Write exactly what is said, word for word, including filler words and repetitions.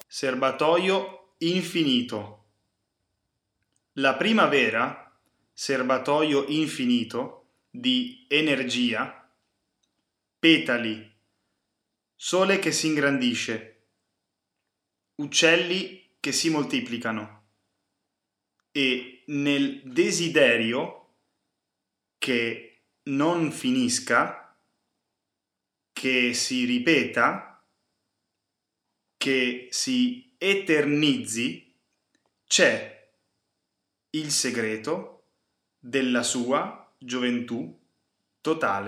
Serbatoio infinito. La primavera, serbatoio infinito di energia, petali, sole che si ingrandisce, uccelli che si moltiplicano e nel desiderio che non finisca, che si ripeta, che si eternizzi, c'è il segreto della sua gioventù totale.